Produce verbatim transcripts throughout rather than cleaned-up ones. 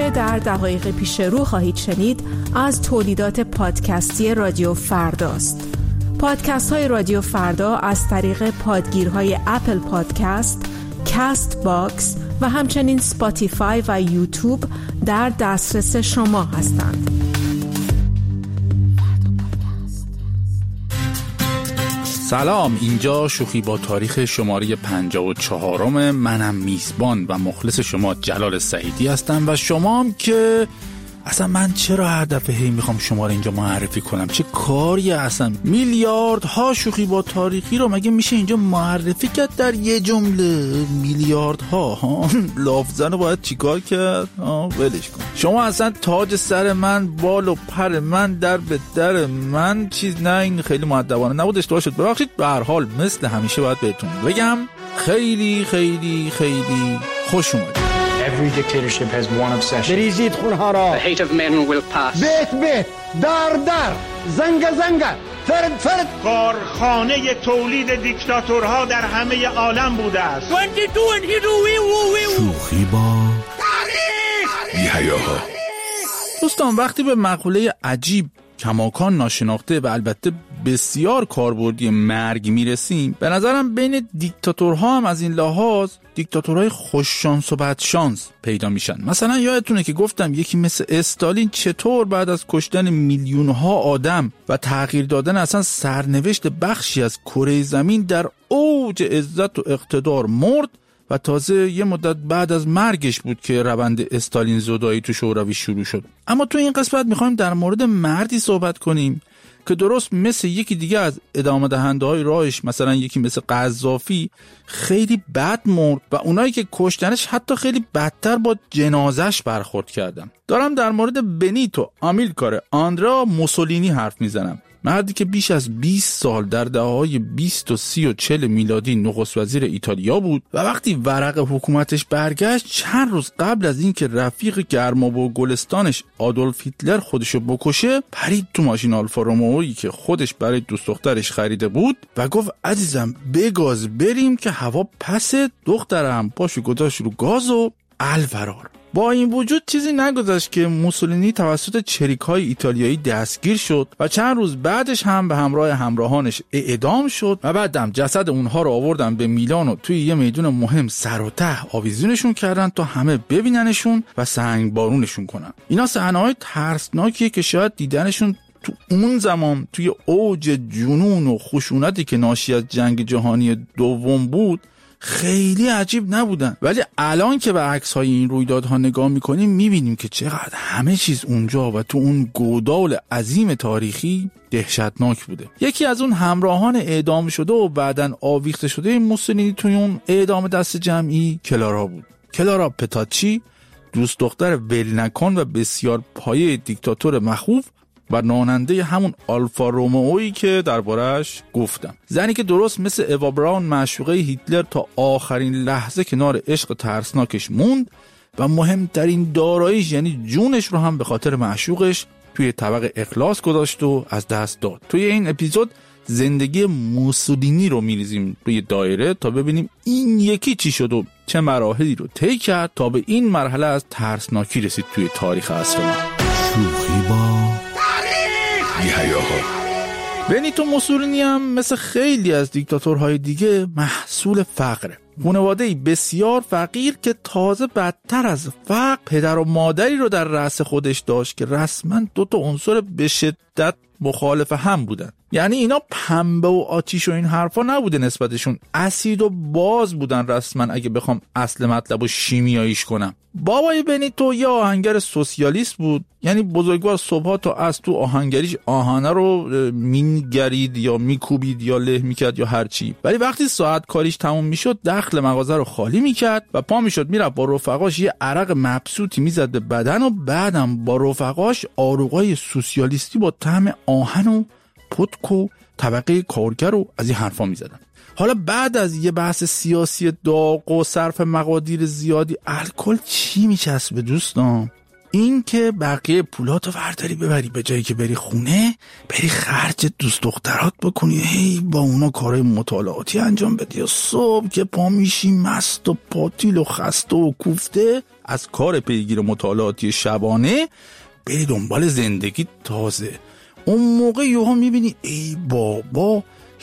آنچه در دقایق پیش رو خواهید شنید از تولیدات پادکستی رادیو فرداست. پادکست های رادیو فردا از طریق پادگیرهای اپل پادکست، کست باکس و همچنین سپاتیفای و یوتیوب در دسترس شما هستند. سلام، اینجا شوخی با تاریخ شماره پنجاه و چهارم. منم میزبان و مخلص شما جلال سعیدی هستم و شما هم که اصلا من چرا هر دفعه هی میخوام شما رو اینجا معرفی کنم؟ چه کاریه اصلا؟ میلیاردها شوخی با تاریخی رو مگه میشه اینجا معرفی کرد در یه جمله؟ میلیاردها ها لافزن رو باید چیکار کرد؟ ولش کن. شما اصلا تاج سر من، بال و پر من، در به در من چیز نه. این خیلی مؤدبانه نبود، اشتباه شد، ببخشید. به هر حال مثل همیشه باید بهتون بگم خیلی خیلی خیلی خوش اومدید. Every dictatorship has one obsession. بریزید خونها را. The hate of men will pass. بیت بیت، در در، زنگ زنگ، فرد فرد. کارخانه تولید دیکتاتورها در همه عالم بوده است. شوخی با تاریخ. بی‌حیاها. دوستان، وقتی به مقوله عجیب، کماکان ناشناخته و البته بسیار کاربردی مرگ میرسیم، به نظرم بین دیکتاتورها هم از این لحاظ دیکتاتورهای خوش شانس و بد شانس پیدا میشن. مثلا یادتونه که گفتم یکی مثل استالین چطور بعد از کشتن میلیونها آدم و تغییر دادن اصلا سرنوشت بخشی از کره زمین در اوج عزت و اقتدار مرد و تازه یه مدت بعد از مرگش بود که روند استالین زدایی تو شوروی شروع شد. اما تو این قسمت میخوایم در مورد مردی صحبت کنیم که درست مثل یکی دیگه از ادامه دهنده های راهش، مثلا یکی مثل قذافی، خیلی بد مرد و اونایی که کشتنش حتی خیلی بدتر با جنازش برخورد کردن. دارم در مورد بنیتو آمیلکار آندرا موسولینی حرف میزنم. مردی که بیش از بیست سال در دهه‌های بیست و سی و چهل میلادی نخست وزیر ایتالیا بود و وقتی ورق حکومتش برگشت، چند روز قبل از اینکه رفیق گرمابه و گلستانش آدولف هیتلر خودشو بکشه، پرید تو ماشین آلفا رومئویی که خودش برای دوست دخترش خریده بود و گفت عزیزم بگاز بریم که هوا پسه. دخترم پاشو گذاشت رو گاز و الفرار. با این وجود چیزی نگذشت که موسولینی توسط چریک‌های ایتالیایی دستگیر شد و چند روز بعدش هم به همراه همراهانش اعدام شد و بعدم جسد اونها رو آوردن به میلان و توی یه میدون مهم سر و ته آویزونشون کردن تا همه ببیننشون و سنگ بارونشون کنن. اینا صحنه‌های ترسناکیه که شاید دیدنشون تو اون زمان توی اوج جنون و خشونتی که ناشی از جنگ جهانی دوم بود خیلی عجیب نبودن، ولی الان که به عکس‌های این رویدادها نگاه می‌کنیم می‌بینیم که چقدر همه چیز اونجا و تو اون گودال عظیم تاریخی دهشتناک بوده. یکی از اون همراهان اعدام شده و بعداً آویخته شده موسولینی توی اون اعدام دست جمعی کلارا بود. کلارا پتاچی، دوست دختر ولنکن و بسیار پایه دیکتاتور مخوف و ناننده همون آلفا رومئویی که دربارش گفتم. زنی که درست مثل اوا براون معشوقه هیتلر تا آخرین لحظه کنار عشق ترسناکش موند و مهمترین داراییش یعنی جونش رو هم به خاطر معشوقش توی طبق اخلاص گذاشت و از دست داد. توی این اپیزود زندگی موسولینی رو میریزیم روی دایره تا ببینیم این یکی چی شد و چه مراحلی رو طی کرد تا به این مرحله از ترسناکی رسید توی تاریخ عصر ما. شوخی با بنیتو موسولینی هم مثل خیلی از دیکتاتورهای دیگه محصول فقره. خانواده‌ای بسیار فقیر که تازه بدتر از فقر پدر و مادری رو در رأس خودش داشت که رسما دو تا عنصر به شدت مخالف هم بودن. یعنی اینا پنبه و آتیش و این حرفا نبوده نسبتشون، اسید و باز بودن رسما اگه بخوام اصل مطلب و شیمیاییش کنم. بابای بنیتو یه آهنگر سوسیالیست بود، یعنی بزرگوار صبحا تا از تو آهنگریش آهنه رو مینگرید یا میکوبید یا له میکرد یا هرچی، ولی وقتی ساعت کاریش تموم میشد دخل مغازه رو خالی میکرد و پا میشد میرفت با رفقاش یه عرق مبسوطی میزد به بدن و بعدم با رفقاش آروغای سوسیالیستی با طعم آهن و پتک و طبقه کارگر رو از این حرفا میزدن. حالا بعد از یه بحث سیاسی داغ و صرف مقادیر زیادی، الکل چی میچسبه دوستان؟ این که بقیه پولاتو ورداری ببری به جایی که بری خونه بری خرج دوست دخترات بکنی، هی با اونا کارهای مطالعاتی انجام بدی و صبح که پا میشی مست و پاتیل و خسته و کوفته از کار پیگیر مطالعاتی شبانه بری دنبال زندگی تازه. اون موقع یهو میبینی ای بابا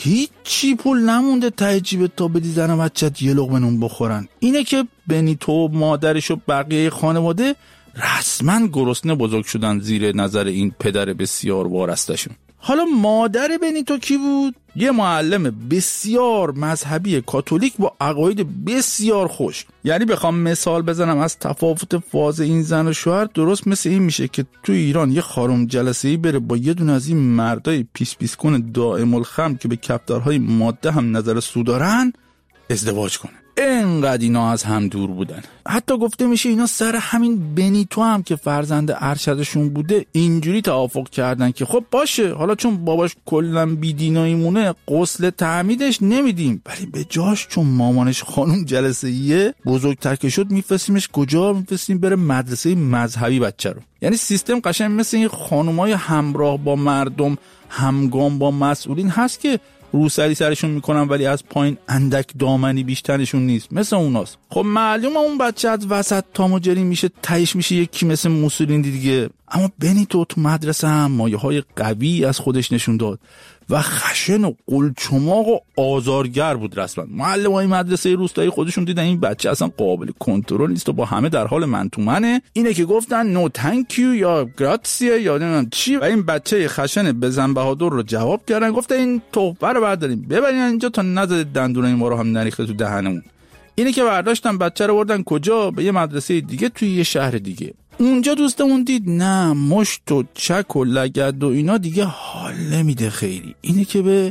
هیچی پول نمونده ته جیبت تا بدی زن و بچت یه لقمه نون بخورن. اینه که بنیتو مادرش و بقیه خانواده رسما گرسنه بزرگ شدن زیر نظر این پدر بسیار وارستشون. حالا مادر بنیتو کی بود؟ یه معلم بسیار مذهبی کاتولیک با عقاید بسیار خوش. یعنی بخوام مثال بزنم از تفاوت فاز این زن و شوهر، درست مثل این میشه که تو ایران یه خانم جلسه‌ای بره با یه دونه از این مردای پیس پیس کن دائم الخمر که به کفتارهای ماده هم نظر سو دارن ازدواج کنه. اینقدر اینا از هم دور بودن. حتی گفته میشه اینا سر همین بنیتو هم که فرزند ارشدشون بوده اینجوری توافق کردن که خب باشه، حالا چون باباش کلا بیدینایی مونه غسل تعمیدش نمیدیم، ولی به جاش چون مامانش خانم جلسه‌ایه بزرگتر که شد میفرستیمش کجا؟ میفرستیم بره مدرسه مذهبی بچه رو. یعنی سیستم قشنگ مثل این خانمای همراه با مردم همگام با مسئولین هست که روسری سرشون میکنن ولی از پایین اندک دامنی بیشترشون نیست، مثل اوناست. خب معلومه اون بچه از وسط تاموجری میشه، تهش میشه یکی مثل موسولینی دیگه. اما بنیتو تو مدرسه هم مایه های قوی از خودش نشون داد و خشن و قلچماق و آزارگر بود. رسما معلمای مدرسه روستایی خودشون دیدن این بچه اصلا قابل کنترل نیست و با همه در حال من تو منه. اینه که گفتن نو تانکیو یا گراتسیه یا نمیدونم چی، و این بچه خشن بزن بهادر رو جواب کردن، گفتن این تحفه رو برداریم ببرین اینجا تا نزد دندونای ما رو هم نریخته تو دهنمون. اینه که برداشتن بچه رو بردن کجا؟ به یه مدرسه دیگه توی یه شهر دیگه. اونجا دوستمون دید نه مشت و چک و لگد و اینا دیگه حال نمیده خیلی. اینه که به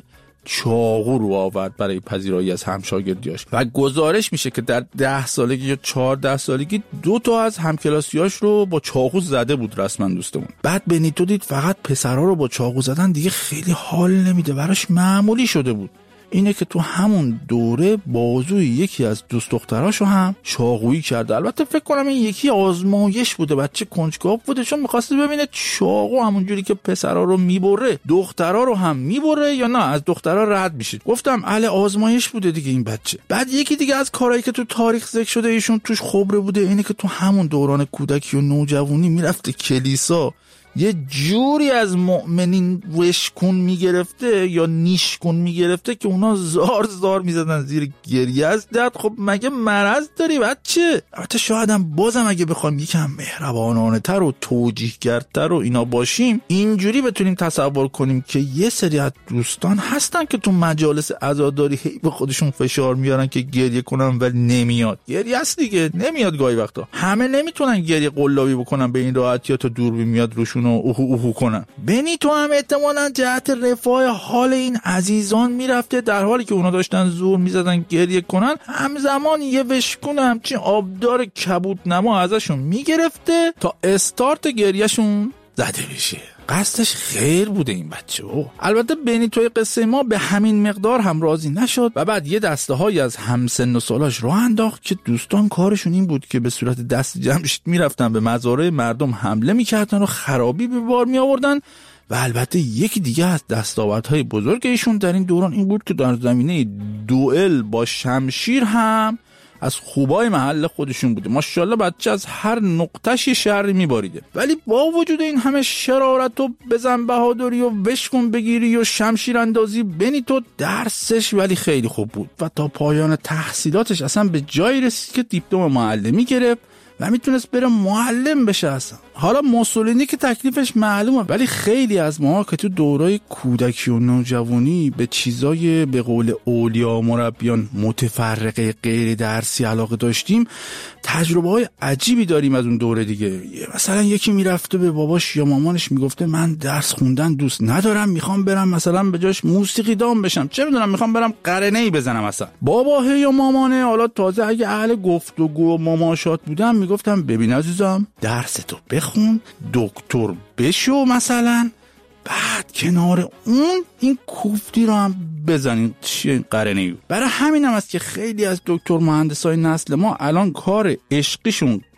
چاقو رو آورد برای پذیرایی از همشاگردیاش و گزارش میشه که در ده سالگی یا چهارده سالگی دو تا از همکلاسیاش رو با چاقو زده بود رسما دوستمون. بعد بنیتو دید فقط پسرها رو با چاقو زدن دیگه خیلی حال نمیده، براش معمولی شده بود. اینه که تو همون دوره بازوی یکی از دوست دختراشو هم چاقویی کرده. البته فکر کنم این یکی آزمایش بوده، بچه کنجکاو بوده چون می‌خواسته ببینه چاقو همونجوری که پسرا رو میبره دخترا رو هم میبره یا نه از دخترا رد میشه. گفتم اهل آزمایش بوده دیگه این بچه. بعد یکی دیگه از کارهایی که تو تاریخ ذکر شده ایشون توش خبره بوده اینه که تو همون دوران کودکی و نوجوانی میرفته کلیسا یه جوری از مؤمنین وشکون میگرفته یا نیشکون میگرفته که اونا زار زار میزدن زیر گریه از درد. خب مگه مرض داری بچه؟ البته شایدم بازم اگه بخوایم یکم مهربانانه تر و توجیهگرتر و اینا باشیم اینجوری بتونیم تصور کنیم که یه سری از دوستان هستن که تو مجالس عزاداری هی به خودشون فشار میارن که گریه کنن ولی نمیاد. گریه است دیگه، نمیاد گاهی وقتا. همه نمیتونن گریه قلابی بکنن به این راحتی یا تا دوربین میاد روشون و اوهو اوهو کنن. بنیتو هم احتمالاً جهت رفاه حال این عزیزان میرفته در حالی که اونا داشتن زور میزدن گریه کنن، همزمان یه وشکون همچین آبدار کبود نما ازشون میگرفته تا استارت گریهشون زده بشه. قصدش خیر بوده این بچه. البته بنیتوی قصه ما به همین مقدار هم راضی نشد و بعد یه دسته های از همسن و سالاش راه انداخت که دوستان کارشون این بود که به صورت دست جمشید میرفتن به مزارع مردم حمله میکردن و خرابی به بار می آوردن. و البته یکی دیگه از دستاوردهای بزرگ ایشون در این دوران این بود که در زمینه دوئل با شمشیر هم از خوبای محل خودشون بوده. ماشاءالله بچه از هر نقطه‌ش شری میباریده. ولی با وجود این همه شرارت و بزن بهادری و وشکون بگیری و شمشیر اندازی، بنیتو درسش ولی خیلی خوب بود و تا پایان تحصیلاتش اصلا به جایی رسید که دیپلم معلمی گرفت و میتونست بره معلم بشه اصلا. حالا موسولینی که تکلیفش معلومه، ولی خیلی از ما که تو دورای کودکی و نوجوانی به چیزای به قول اولیا مربیان متفرقه غیر درسی علاقه داشتیم تجربه های عجیبی داریم از اون دوره دیگه. مثلا یکی میرفته به باباش یا مامانش میگفته من درس خوندن دوست ندارم، میخوام برم مثلا به جاش موسیقی دان بشم، چه میدونم میخوام برم قرنه‌ای بزنم. مثلا بابا یا مامانه حالا تازه اگه اهل گفتگو و مماشات بودم میگفتم ببین عزیزم درستو بخون، دکتر بشو مثلا، بعد کنار اون این کوفتی رو هم بزنین چیه قرنه‌ای. برای همین هم است که خیلی از دکتر مهندسای نسل ما الان کار عشقیشون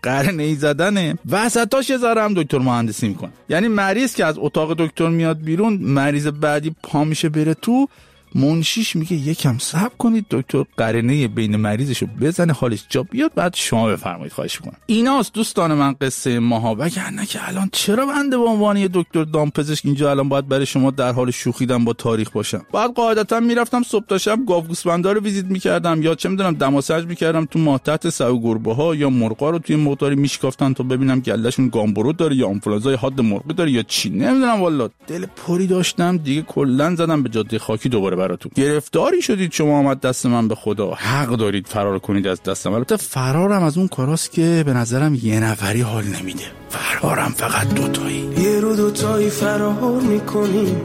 قرنه‌ای زدنه، وسطاش یه ذره هم دکتر مهندسی میکنه. یعنی مریض که از اتاق دکتر میاد بیرون، مریض بعدی پا میشه بره تو، منشیش میگه یکم صبر کنید دکتر قرنه بین مریضشو بزنه حالش جا بیاد بعد شما بفرمایید. خواهش میکنم. ایناست دوستان من قصه ماها. وگرنه که الان چرا بنده به عنوان یه دکتر دامپزشک اینجا الان باید برای شما در حال شوخیدن با تاریخ باشم؟ بعد قاعدتا میرفتم صبح تا شب گاو گوسفندا رو ویزیت میکردم، یا چه میدونم دماسنج میکردم تو ماه تحت سگ گربه ها، یا مرغا رو توی مقداری میشکافتن تا ببینم گلهشون گامبرو داره یا آنفولانزای حاد مرغی داره یا چی، نمیدونم والله. دل پری داشتم دیگه، کلا زدم به جاده خاکی دوباره براتون. گرفتاری شدید شما، آمد دست من به خدا، حق دارید فرار کنید از دستم. البته فرارم از اون کاراست که به نظرم یه نفری حال نمیده، فرارم فقط دوتایی. یه رو دوتایی فرار میکنیم،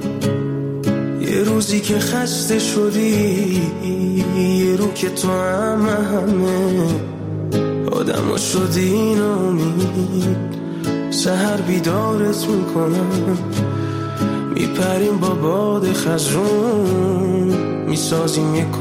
یه روزی که خسته شدی، یه رو که تو هم همه آدم ها شدی نامید، سهر بیدارت میکنم، میپریم با باد خزرون، میسازیم یه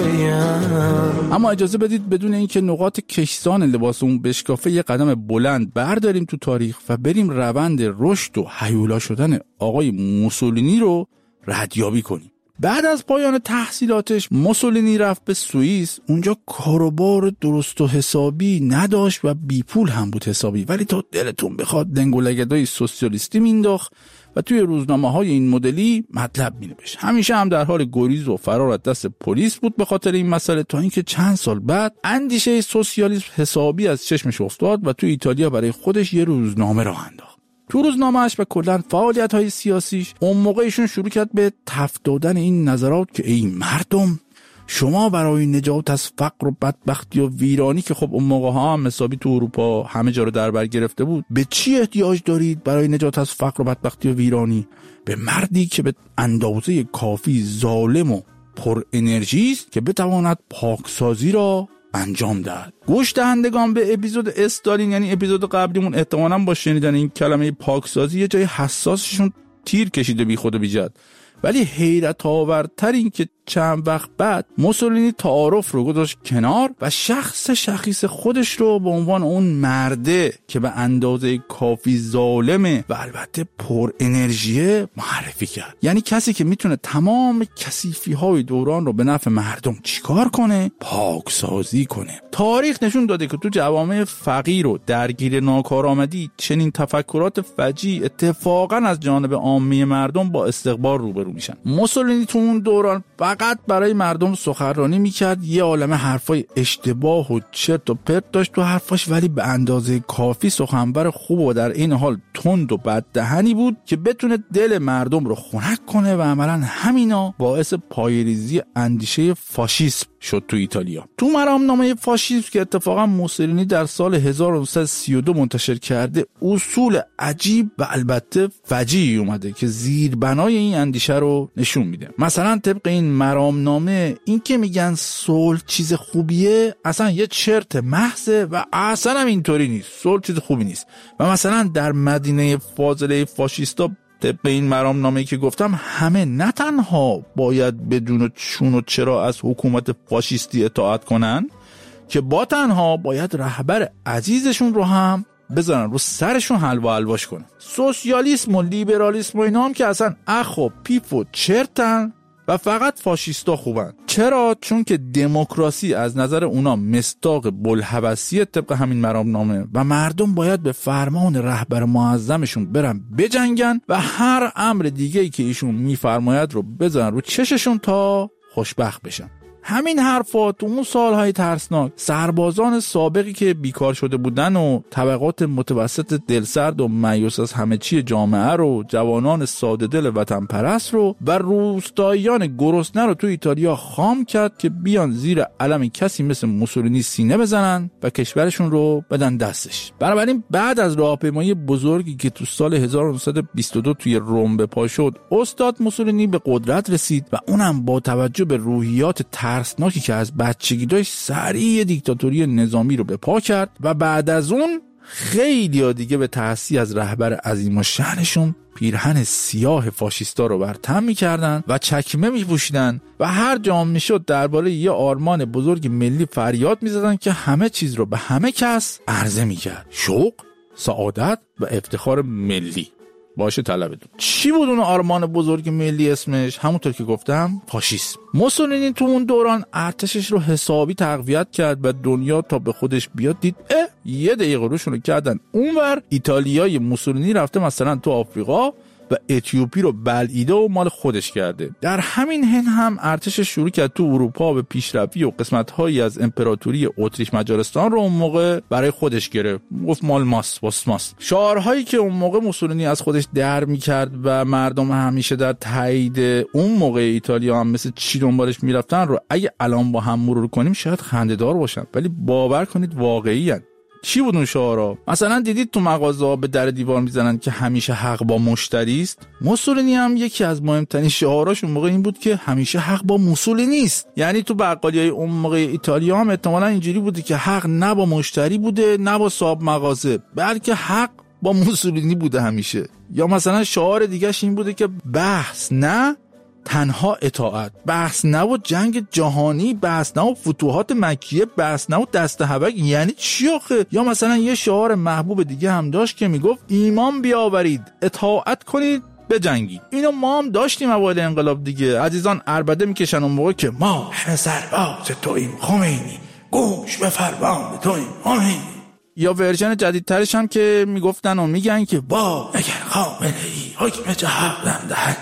کلبه‌ام. اما اجازه بدید بدون اینکه نقاط کشسان لباس اون بشکافه یه قدم بلند برداریم تو تاریخ و بریم روند رشد و هیولا شدن آقای موسولینی رو ردیابی کنیم. بعد از پایان تحصیلاتش موسولینی رفت به سوئیس. اونجا کاروبار درست و حسابی نداشت و بی پول هم بود حسابی، ولی تا دلتون بخواد دنگ و لگدای سوسیالیستی مینداخت و توی روزنامه‌های این مدلی مطلب می‌نوشت. همیشه هم در حال گریز و فرار از دست پلیس بود به خاطر این مسئله، تا اینکه چند سال بعد اندیشه سوسیالیسم حسابی از چشمش افتاد و توی ایتالیا برای خودش یه روزنامه راه انداخت. تو روزنامه‌اش و کلاً فعالیت‌های سیاسیش اون موقعشون شروع کرد به تف دادن این نظرات که ای مردم، شما برای نجات از فقر و بدبختی و ویرانی که خب اون موقع ها هم حسابی تو اروپا همه جا رو در بر گرفته بود، به چی احتیاج دارید برای نجات از فقر و بدبختی و ویرانی؟ به مردی که به اندازه کافی ظالم و پر انرژی است که بتواند پاکسازی را انجام دهد. گوش دهندگان به اپیزود استالین، یعنی اپیزود قبلیمون، احتمالاً با شنیدن این کلمه پاکسازی یه جای حساسشون تیر کشیده بی خود و بی جد. ولی حیرت آورتر این که چند وقت بعد موسولینی تعارف رو گذاشت کنار و شخص شخیص خودش رو به عنوان اون مرده که به اندازه کافی ظالمه و البته پر انرژیه معرفی کرد. یعنی کسی که میتونه تمام کثیفی های دوران رو به نفع مردم چیکار کنه؟ پاکسازی کنه. تاریخ نشون داده که تو جوامع فقیر و درگیر ناکارآمدی چنین تفکرات فجیع اتفاقا از جانب عامه مردم با استقبال روبرو میشن. موسولینی تو اون دوران فقط برای مردم سخنرانی میکرد، یه عالمه حرفای اشتباه و چرت و پرت داشت تو حرفاش، ولی به اندازه کافی سخنور خوب و در این حال تند و بددهنی بود که بتونه دل مردم رو خنک کنه و عملاً همینا باعث پایه‌ریزی اندیشه فاشیسم شد تو ایتالیا. تو مرامنامه فاشیسم که اتفاقا موسولینی در سال هزار و نهصد و سی و دو منتشر کرده، اصول عجیب و البته فجیعی اومده که زیربنای این اندیشه رو نشون میده. مثلا طبق این مرامنامه این که میگن صلح چیز خوبیه اصلا یه چرت محضه و اصلا هم اینطوری نیست. صلح چیز خوبی نیست. و مثلا در مدینه فاضله فاشیستا طبق این مرامنامه‌ای که گفتم، همه نه تنها باید بدون چون و چرا از حکومت فاشیستی اطاعت کنن، که با تنها باید رهبر عزیزشون رو هم بزنن رو سرشون حلوا حلواش کنن. سوسیالیسم و لیبرالیسم و اینا هم که اصلا اخ و پیف و چرتن و فقط فاشیستا خوبن. چرا؟ چون که دموکراسی از نظر اونا مصداق بوالهوسیه طبق همین مرامنامه و مردم باید به فرمان رهبر معظمشون برن بجنگن و هر امر دیگه‌ای که ایشون میفرماید رو بزنن رو چششون تا خوشبخت بشن. همین حرفا تو اون سالهای ترسناک سربازان سابقی که بیکار شده بودن و طبقات متوسط دلسرد و مایوس از همه چی جامعه رو، جوانان ساده دل وطن پرست رو و روستاییان گرسنه رو تو ایتالیا خام کرد که بیان زیر علم کسی مثل موسولینی سینه بزنن و کشورشون رو بدن دستش. بنابراین بعد از راهپیمایی بزرگی که تو سال هزار و نهصد و بیست و دو توی روم به پا شد، استاد موسولینی به قدرت رسید و اونم با توجه به روحیات ترسناکی که از بچگی داشت، سریع دیکتاتوری نظامی رو به پا کرد و بعد از اون خیلی دیگه به تأسیس از رهبر عظیم و شأنشون پیرهن سیاه فاشیستا رو بر تن می‌کردن و چکمه می‌پوشیدن و هر جا میشد درباره یه آرمان بزرگ ملی فریاد می‌زدن که همه چیز رو به همه کس عرضه می‌کرد. شوق، سعادت و افتخار ملی. باشه طلبتون. چی بود اون آرمان بزرگ ملی اسمش؟ همونطور که گفتم فاشیسم. موسولینی تو اون دوران ارتشش رو حسابی تقویت کرد و دنیا تا به خودش بیاد دید اه یه دقیقه روشون رو کردن اونور ایتالیای موسولینی رفته مثلا تو آفریقا و اتیوپی رو بلعیده و مال خودش کرده. در همین حین هم ارتشش شروع کرد تو اروپا به پیشروی و قسمت‌هایی از امپراتوری اتریش مجارستان رو اون موقع برای خودش گرفت. گفت مال ماست، واس ماست. شعارهایی که اون موقع موسولینی از خودش در می‌کرد و مردم همیشه در تایید اون موقع ایتالیا هم مثل چی دنبالش می‌رفتن رو اگه الان با هم مرور کنیم شاید خنده‌دار باشن، ولی باور کنید واقعی‌اند. چی بود اون شعارا؟ مثلا دیدید تو مغازه‌ها به در دیوار میزنن که همیشه حق با مشتری است. موسولینی هم یکی از مهمترین شعاراش اون موقع این بود که همیشه حق با موسولینی است. یعنی تو بقالیای اون موقع ایتالیا هم احتمالاً اینجوری بوده که حق نه با مشتری بوده نه با صاحب مغازه، بلکه حق با موسولینی بوده همیشه. یا مثلا شعار دیگه‌ش این بوده که بحث نه تنها اطاعت، بحث نه و جنگ جهانی، بحث نه و فتوحات مکیه، بحث نه و دست حبک. یعنی چی آخه؟ یا مثلا یه شعار محبوب دیگه هم داشت که میگفت ایمان بیاورید، اطاعت کنید، بجنگید. اینو ما هم داشتیم اوایل انقلاب دیگه. عزیزان عربده میکشن اون موقع که ما همه سرباز توییم خمینی، گوش به فرمان توییم خمینی. یا ورژن جدیدترش هم که میگفتن و میگن که با اگر خامنه ای حکم جهان دهد.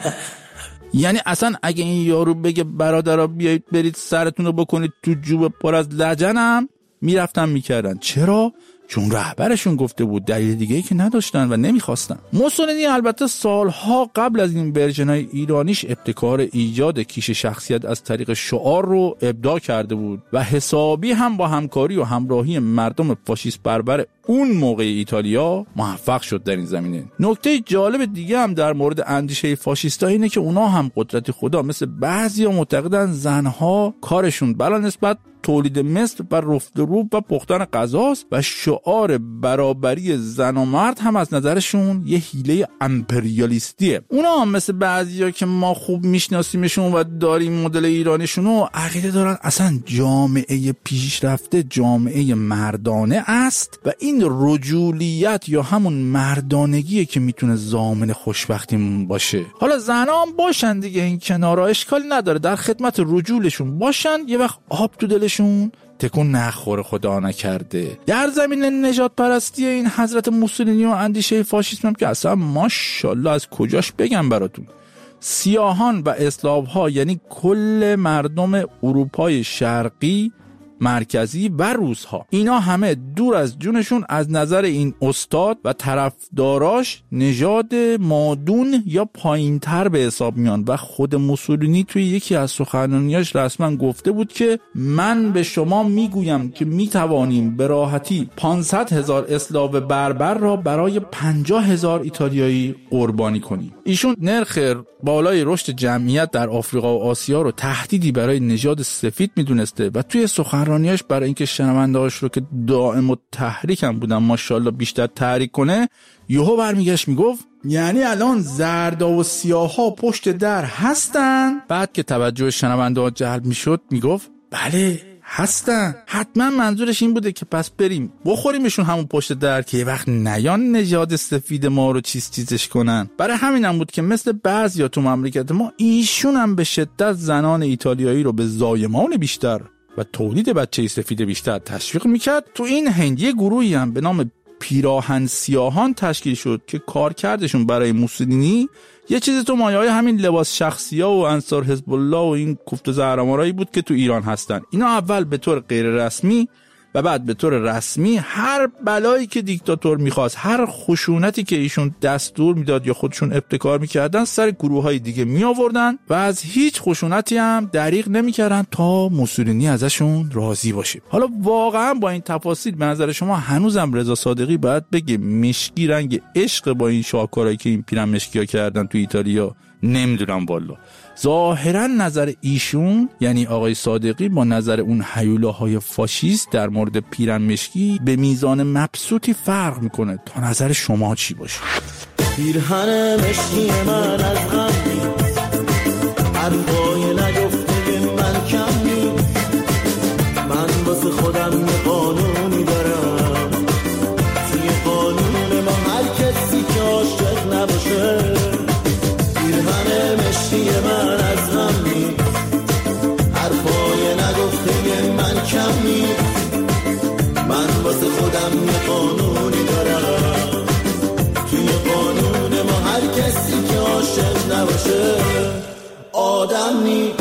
یعنی اصلا اگه این یارو بگه برادرها بیایید برید سرتون رو بکنید تو جوب پر از لجنم، میرفتن میکردن. چرا؟ چون رهبرشون گفته بود، دلیل دیگه ای که نداشتن و نمیخواستن. موسولینی البته سالها قبل از این ورژن‌های ایرانیش ابتکار ایجاد کیش شخصیت از طریق شعار رو ابداع کرده بود و حسابی هم با همکاری و همراهی مردم فاشیست بربر اون موقع ایتالیا موفق شد در این زمینه. نکته جالب دیگه هم در مورد اندیشه فاشیستا اینه که اونا هم قدرت خدا مثل بعضیا معتقدن زنها کارشون بلا نسبت تولید مثل و رفت روب و پختن غذاست و شعار برابری زن و مرد هم از نظرشون یه حیله امپریالیستیه. اونا هم مثل بعضیا که ما خوب میشناسیمشون و داریم مدل ایرانیشونو عقیده دارن اصلا جامعه پیشرفته جامعه مردانه است و این رجولیت یا همون مردانگیه که میتونه ضامن خوشبختیمون باشه. حالا زنا هم باشن دیگه، این کنارا اشکالی نداره، در خدمت رجولشون باشن، یه وقت آب تو دلشون تکون نخوره خدا نکرده. در زمین نجات پرستی این حضرت موسولینی و اندیشه فاشیسم هم که اصلا ماشاءالله از کجاش بگم براتون. سیاهان و اسلاوها یعنی کل مردم اروپای شرقی، مرکزی و روس‌ها، اینا همه دور از جونشون از نظر این استاد و طرفداراش نژاد مادون یا پایین‌تر به حساب میان و خود موسولینی توی یکی از سخنرانیاش رسما گفته بود که من به شما میگویم که میتوانیم به راحتی پانصد هزار اسلاو بربر را برای پنجاه هزار ایتالیایی قربانی کنیم. ایشون نرخ بالای رشد جمعیت در آفریقا و آسیا رو تهدیدی برای نژاد سفید میدونسته و توی سخنرانیاش برای اینکه شنونده‌هاش رو که دائم و تحریک هم بودن ماشاءالله بیشتر تحریک کنه، یهو برمیگشت میگفت یعنی الان زردا و سیاها پشت در هستن؟ بعد که توجه شنونده‌ها جلب میشد میگفت بله هستن. حتما منظورش این بوده که پس بریم بخوریمشون همون پشت در که یه وقت نیان نژاد سفید ما رو چیز چیزش کنن. برای همین هم بود که مثل بعضیا تو مملکت ما ایشون هم به شدت زنان ایتالیایی رو به زایمان بیشتر و تولید بچه سفید بیشتر تشویق میکرد. تو این هند یه گروهی هم به نام پیراهن سیاهان تشکیل شد که کارکردشون برای موسولینی یه چیزی تو مایه‌های همین لباس شخصی‌ها و انصار حزب الله و این کوفت و زهرمارایی بود که تو ایران هستن. اینا اول به طور غیر رسمی و بعد به طور رسمی هر بلایی که دیکتاتور میخواست، هر خشونتی که ایشون دستور میداد یا خودشون ابتکار میکردن سر گروه‌های دیگه میآوردن و از هیچ خشونتی هم دریغ نمیکردن تا موسولینی ازشون راضی باشه. حالا واقعا با این تفاصیل به نظر شما هنوزم رضا صادقی باید بگه مشکی رنگ عشق با این شاهکارهایی که این پیرن مشکی‌ها کردن تو ایتالیا نمیدونم والا. ظاهرا نظر ایشون یعنی آقای صادقی با نظر اون هیولاهای فاشیست در مورد پیرن مشکی به میزان مبسوطی فرق میکنه. تا نظر شما چی باشه؟ پیرهن مشکی من از غم حرفای نگفته من کم نی، من واسه خودم یه قانونی دارم، توی قانون ما هر کسی که عاشق نباشه پیرهن مشکی من از غم نی، حرفای نگفته من کم نی، من واسه خودم یه قانونی دارم، توی قانون ما هر کسی که عاشق نباشه آدم نی.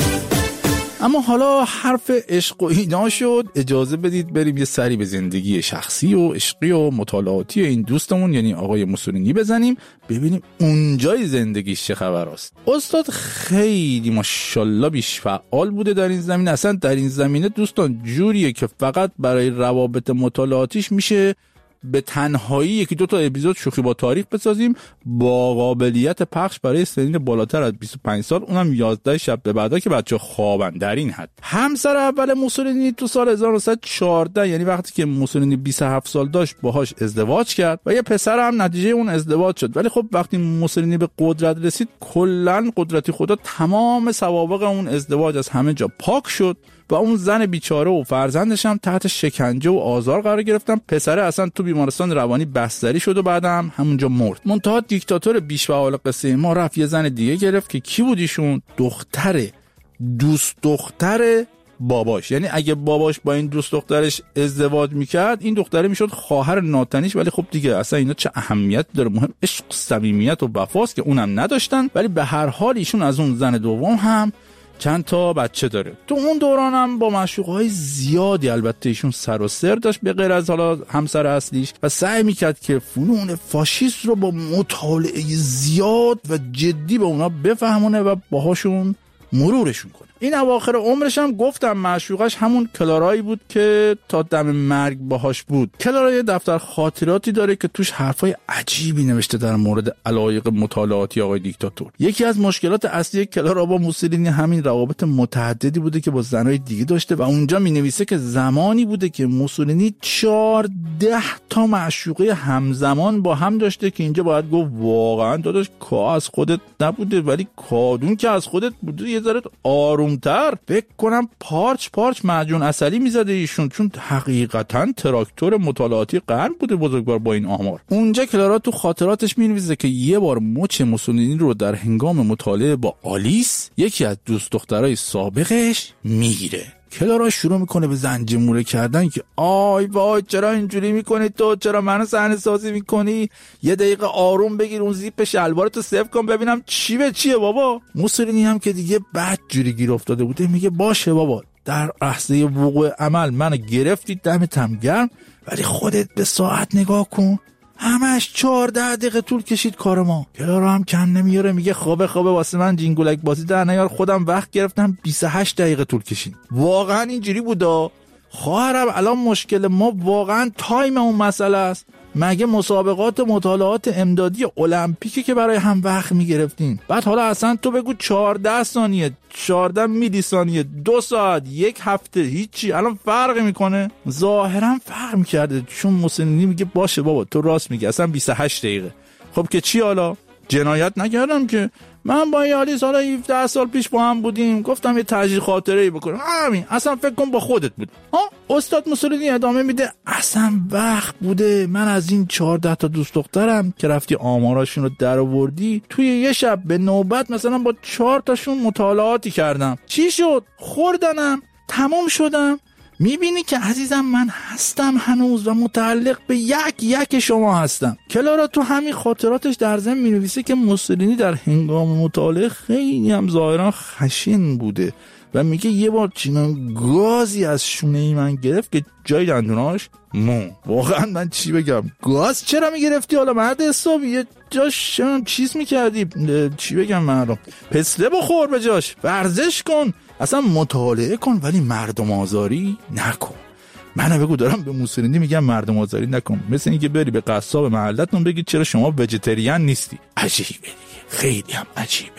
اما حالا حرف عشق و اینا شد، اجازه بدید بریم یه سری به زندگی شخصی و عشقی و مطالعاتی این دوستمون یعنی آقای موسولینی بزنیم، ببینیم اونجای زندگیش چه خبر است. استاد خیلی ماشاءالله بیش فعال بوده در این زمینه. اصلا در این زمینه دوستان جوریه که فقط برای روابط مطالعاتیش میشه به تنهایی یکی دو تا اپیزود شوخی با تاریخ بسازیم با قابلیت پخش برای سنین بالاتر از بیست و پنج سال، اونم یازده شب به بعدا که بچه خوابن. در این حد همسر اول موسولینی تو سال هزار و نهصد و چهارده یعنی وقتی که موسولینی بیست و هفت سال داشت باهاش ازدواج کرد و یه پسر هم نتیجه اون ازدواج شد. ولی خب وقتی موسولینی به قدرت رسید کلا قدرتی خدا تمام سوابق اون ازدواج از همه جا پاک شد و اون زن بیچاره و فرزندش هم تحت شکنجه و آزار قرار گرفتن. پسره اصلا تو بیمارستان روانی بستری شد و بعدم همونجا مرد. منتها دیکتاتور بیش‌فعال قصه ما رفت یه زن دیگه گرفت که کی بود ایشون؟ دختر دوست دختر باباش. یعنی اگه باباش با این دوست دخترش ازدواج میکرد این دختره میشد خواهر ناتنیش. ولی خب دیگه اصلا اینا چه اهمیت داره؟ مهم عشق، صمیمیت و وفاست که اونم نداشتن. ولی به هر حال ایشون از اون زن دوم هم چند تا بچه داره. تو اون دوران هم با معشوقهای زیادی البته ایشون سر و سر داشت به غیر از حالا همسر اصلیش و سعی میکرد که فنون فاشیست رو با مطالعه زیاد و جدی به اونا بفهمونه و باهاشون مرورشون کنه. این اواخر عمرش هم گفتم معشوقش همون کلارایی بود که تا دم مرگ باهاش بود. کلارا یه دفتر خاطراتی داره که توش حرفای عجیبی نوشته در مورد علایق مطالعاتی آقای دیکتاتور. یکی از مشکلات اصلی کلارا با موسولینی همین روابط متعددی بوده که با زنای دیگه داشته و اونجا مینویسه که زمانی بوده که موسولینی چهارده تا معشوقه همزمان با هم داشته که اینجا باید گفت واقعا داداش کا از خودت نبوده ولی کادون که از خودت بوده یه ذره آروم تر. فکر کنم پارچ پارچ معجون عسلی میزده ایشون، چون حقیقتا تراکتور مطالعاتی قرن بوده بزرگوار با این آمار. اونجا کلارا تو خاطراتش مینویسه که یه بار مچ موسولینی رو در هنگام مطالعه با آلیس یکی از دوست دخترای سابقش میگیره. کلارا شروع میکنه به زنجموره کردن که آی وای چرا اینجوری میکنی تو، چرا منو صحنه سازی میکنی، یه دقیقه آروم بگیر، اون زیپ شلوارتو صفر کن ببینم چی به چیه بابا. موسولینی هم که دیگه بد جوری گیر افتاده بوده میگه باشه بابا در لحظه وقوع عمل منو گرفتی دمتم گرم ولی خودت به ساعت نگاه کن همش چهارده دقیقه طول کشید کار ما. کلارا هم کم نمیاره میگه خوابه خوابه واسه من جینگولک بازی در نیار، خودم وقت گرفتم بیست و هشت دقیقه طول کشید. واقعا اینجوری بودا خواهرم. الان مشکل ما واقعا تایم اون مسئله است. مگه مسابقات مطالعات امدادی المپیکی که برای هم وقت میگرفتیم، بعد حالا اصلا تو بگو چهارده ثانیه چهارده میلی ثانیه دو ساعت یک هفته هیچی الان فرق میکنه؟ ظاهرا فرق میکرده چون موسولینی میگه باشه بابا تو راست میگی اصلا بیست و هشت دقیقه. خب که چی حالا جنایت نکردم که، من با یالی سال هفده سال پیش با هم بودیم گفتم یه تجزیه خاطره‌ای بکنم همین، اصلا فکر کن با خودت بود. ها استاد موسولینی ادامه میده اصلا وقت بوده من از این چهارده تا دوست دخترم که رفتی آماراشون رو در آوردی توی یه شب به نوبت مثلا با چهار تاشون مطالعاتی کردم. چی شد؟ خوردنم تمام شدم. میبینی که عزیزم من هستم هنوز و متعلق به یک یک شما هستم. کلارا تو همین خاطراتش در ضمن مینویسه که موسولینی در هنگام مطالعه خیلی هم ظاهرا خشن بوده و میگه یه بار چنان گازی از شونه ای من گرفت که جای دندوناش مو. واقعا من چی بگم، گاز چرا میگرفتی حالا مرد حسابی، یه جاش چیز میکردی، چی بگم مردم، پسله بخور به جاش، ورزش کن، اصلا مطالعه کن ولی مردم آزاری نکن. منو بگو دارم به موسولینی میگم مردم آزاری نکن، مثل اینکه بری به قصاب محلتون بگی چرا شما وجتریان نیستی. عجیبه دیگه، خیلی هم عجیبه.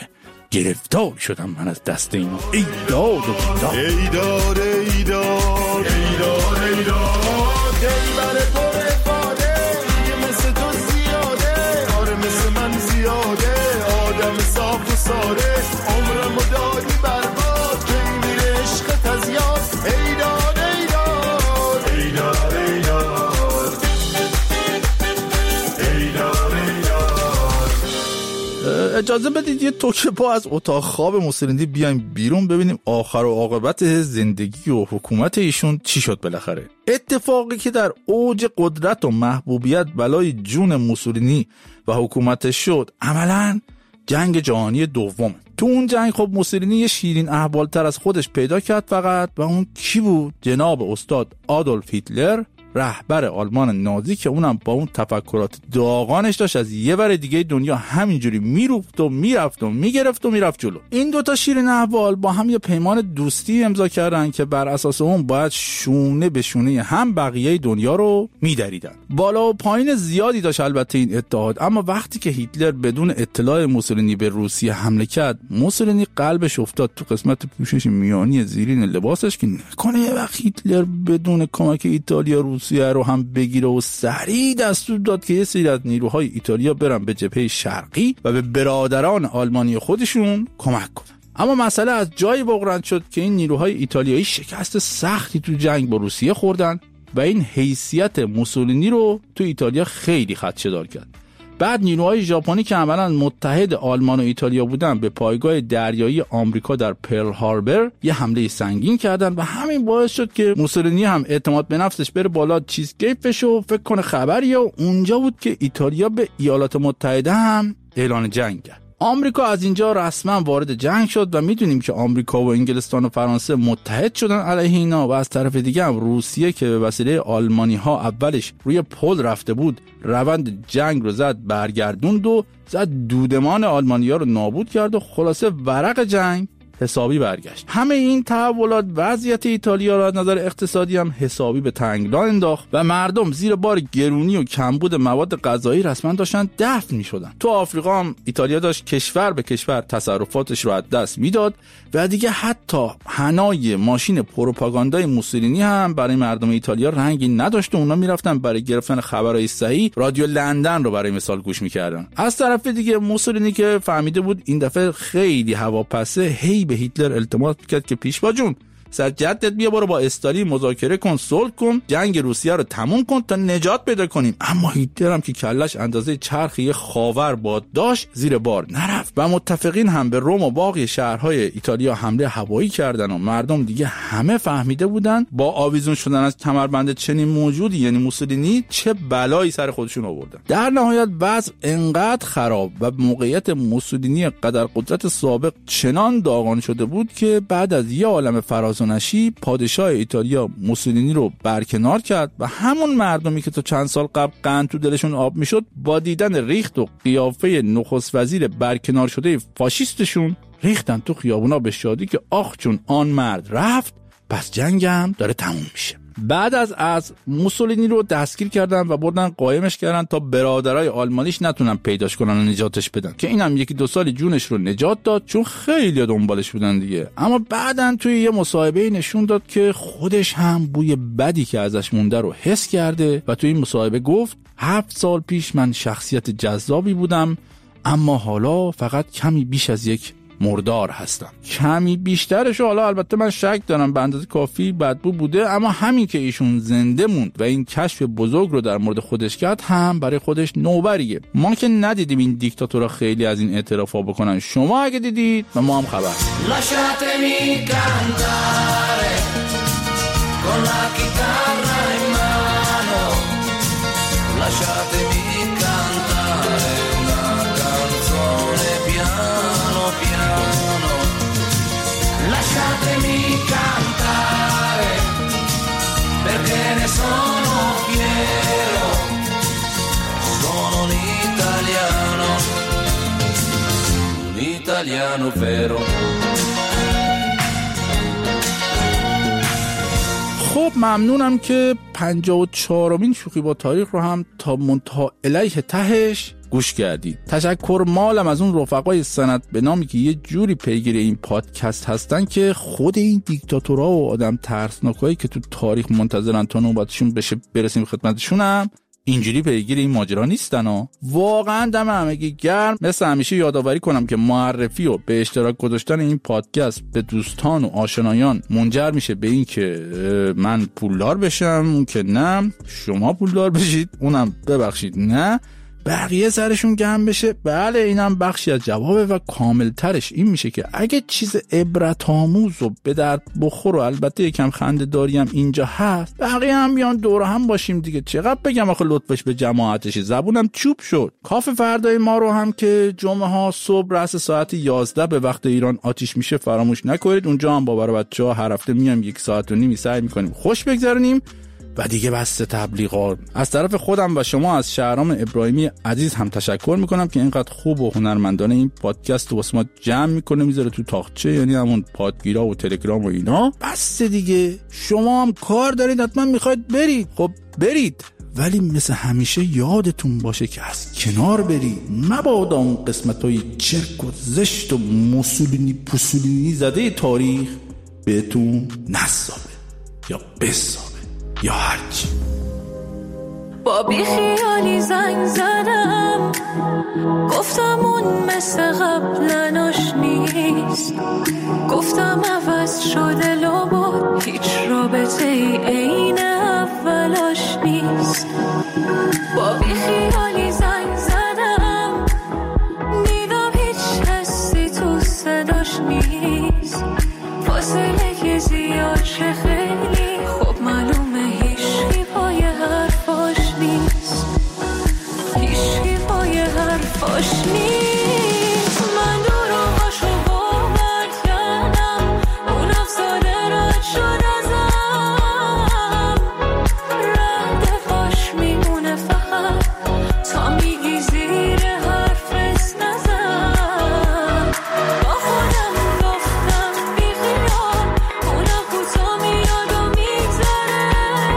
گرفتار شدم من از دست این ای داد و بیداد. ای داد ای داد ای داد ای داد دل بر پر افاده یه مثل تو زیاده، آره مثل من زیاده، آدم صاف و ساده، عمرمو دادی برباد که این میره عشقت از یاد. ای داد ای داد ای داد ای داد ای داد ای داد. اجازه بدید یه توکه پا از اتاق خواب موسولینی بیایم بیرون ببینیم آخر و عاقبت زندگی و حکومت ایشون چی شد بالاخره. اتفاقی که در اوج قدرت و محبوبیت بلای جون موسولینی و حکومتش شد عملاً جنگ جهانی دوم. تو اون جنگ خب موسولینی یه شیرین احوالتر از خودش پیدا کرد فقط، و اون کی بود؟ جناب استاد آدولف هیتلر، رهبر آلمان نازی، که اونم با اون تفکرات داغانش داشت از یه ور دیگه دنیا همینجوری میروفت و میرفت و میگرفت و میرفت جلو. این دوتا شیرین احوال با هم یه پیمان دوستی امضا کردن که بر اساس اون باید شونه به شونه هم بقیه دنیا رو میدریدن. بالا و پایین زیادی داشت البته این اتحاد، اما وقتی که هیتلر بدون اطلاع موسولینی به روسیه حمله کرد، موسولینی قلبش افتاد تو قسمت پوشش میانی زیرین لباسش که نکنه یه وقت هیتلر بدون کمک ایتالیا روسیه رو هم بگیره، و سریع دستور داد که یه سری از نیروهای ایتالیا برن به جبهه شرقی و به برادران آلمانی خودشون کمک کنن. اما مسئله از جایی بغرند شد که این نیروهای ایتالیایی شکست سختی تو جنگ با روسیه خوردن و این حیثیت موسولینی رو تو ایتالیا خیلی خدشه‌دار کرد. بعد نیروهای ژاپنی که عملاً متحد آلمان و ایتالیا بودن به پایگاه دریایی آمریکا در پرل هاربر یه حمله سنگین کردن و همین باعث شد که موسولینی هم اعتماد به نفسش بره بالا، چیز کیفش و فکر کنه خبریه، و اونجا بود که ایتالیا به ایالات متحده هم اعلان جنگ کرد. آمریکا از اینجا رسما وارد جنگ شد و میدونیم که آمریکا و انگلستان و فرانسه متحد شدن علیه اینا، و از طرف دیگه هم روسیه که به وسیله آلمانی ها اولش روی پل رفته بود روند جنگ رو زد برگردوند و زد دودمان آلمانی ها رو نابود کرد و خلاصه ورق جنگ حسابی برگشت. همه این تحولات وضعیت ایتالیا را از نظر اقتصادی هم حسابی به تنگنا انداخت و مردم زیر بار گرونی و کمبود مواد غذایی رسما داشتن دفن می‌شدن. تو آفریقا هم ایتالیا داشت کشور به کشور تصرفاتش رو از دست میداد و دیگه حتی حنای ماشین پروپاگاندای موسولینی هم برای مردم ایتالیا رنگی نداشت و اونا میرفتن برای گرفتن خبرهای صحیح رادیو لندن رو برای مثال گوش می‌کردن. از طرف دیگه موسولینی که فهمیده بود این دفعه خیلی هواپسه، هی به هیتلر التماس کرد که پیشوا جون سر جدت بیا برو با استالین مذاکره کن، صلح کن، جنگ روسیه رو تموم کن تا نجات پیدا کنیم. اما هیتلر هم که کلش اندازه چرخ یه خاور باد داشت زیر بار نرفت و متفقین هم به روم و باقی شهرهای ایتالیا حمله هوایی کردن و مردم دیگه همه فهمیده بودن با آویزون شدن از کمربند چنین موجودی یعنی موسولینی چه بلایی سر خودشون آوردن. در نهایت وضع انقدر خراب و موقعیت موسولینی قدر قدرت سابق چنان داغان شده بود که بعد از یه عالمه فراز و نشی پادشاه ایتالیا موسولینی رو برکنار کرد و همون مردمی که تا چند سال قبل قند تو دلشون آب میشد با دیدن ریخت و قیافه نخست وزیر برکنار شده فاشیستشون ریختن تو خیابونا به شادی که آخ چون آن مرد رفت پس جنگ هم داره تموم میشه. بعد از از موسولینی رو دستگیر کردن و بردن قایمش کردن تا برادرای آلمانیش نتونن پیداش کنن و نجاتش بدن، که اینم یکی دو سالی جونش رو نجات داد چون خیلی دنبالش بودن دیگه. اما بعدن توی یه مصاحبه نشون داد که خودش هم بوی بدی که ازش مونده رو حس کرده و توی این مصاحبه گفت هفت سال پیش من شخصیت جذابی بودم اما حالا فقط کمی بیش از یک مردار هستم. کمی بیشترشو حالا البته من شک دارم به اندازه کافی بدبو بوده، اما همین که ایشون زنده موند و این کشف بزرگ رو در مورد خودش کرد هم برای خودش نوبریه. ما که ندیدیم این دیکتاتورها خیلی از این اعترافا بکنن، شما اگه دیدید و ما هم خبر. Lasciatemi cantare con la chitarra in mano, lasciatemi cantare una canzone piano piano, lasciatemi cantare perché ne sono fiero, sono un italiano, un italiano vero. خب ممنونم که پنجاه و چهارمین شوخی با تاریخ رو هم تا منتها الیه تهش گوش کردید. تشکر مالم از اون رفقای سند به نامی که یه جوری پیگیر این پادکست هستن که خود این دیکتاتورها و آدم ترسناکایی که تو تاریخ منتظرن تا نوبتشون بشه برسیم خدمتشون هم اینجوری پیگیر این ماجرا نیستن ها. واقعا دم همگی گرم. مثل همیشه یادآوری کنم که معرفی و به اشتراک گذاشتن این پادکست به دوستان و آشنایان منجر میشه به این که من پولدار بشم، اون که نه شما پولدار بشید، اونم ببخشید نه بقیه سرشون گرم بشه. بله اینم بخشی از جوابه و کاملترش این میشه که اگه چیز عبرت آموز و به درد بخور و البته یکم خنده داری هم اینجا هست، بقیه هم بیان دور هم باشیم دیگه. چقدر بگم آخه لطفش به جماعتش، زبونم چوب شد. کافه فردای ما رو هم که جمعه ها صبح رأس ساعت یازده به وقت ایران آتیش میشه فراموش نکنید. اونجا هم با برای بچه‌ها هر هفته میام یک ساعت و نیمی سعی میکنیم خوش بگذرونیم و دیگه بس تبلیغات. از طرف خودم و شما از شهرام ابراهیمی عزیز هم تشکر میکنم که اینقدر خوب و هنرمندانه این پادکست رو واسه ما جمع میکنه میذاره تو تاقچه، یعنی همون پادگیرا و تلگرام و اینا. بس دیگه شما هم کار دارید، حتما میخواید برید، خب برید، ولی مثل همیشه یادتون باشه که از کنار برید، مبادا اون قسمتای چرک و زشت و موسولینی پوسولینی زده تاریخ بهتون نصابه یا بسابه یا هرچی. با بی خیالی زنگ زدم، گفتم اون مثل قبل آشنیست، گفتم عوض شده لابد هیچ رابطه ای عین اولاش نیست. با بی خیالی زنگ زدم، دیدم هیچ حسی تو صداش نیست، فاصله که زیاد چه خیلی خب معلومه هیچی پای حرفاش نیست، هیچی پای حرفاش نیست. من دور آقاشو باور کردم، اون افزاده رد شد ازم، ردفاش میمونه فقط تا میگی زیر حرفت نزن. با خودم گفتم بی خیال، اونم کوتا میاد و میگذره،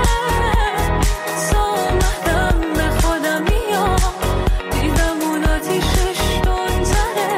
تا اومدم به خودم میاد، دیدم اون آتیشش تندتره.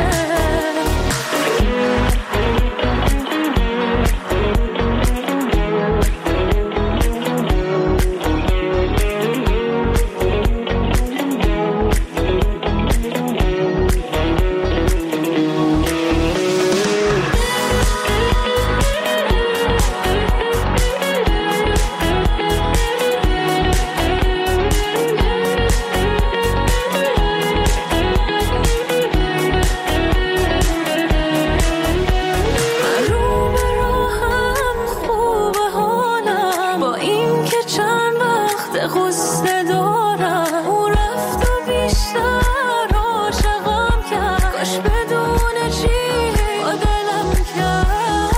من رو به راهم خوبه حالم، با این که چند وقت غصه دارم، اون رفت و بیشتر عاشقم کرد، کاش بدون چی با دلم کرد.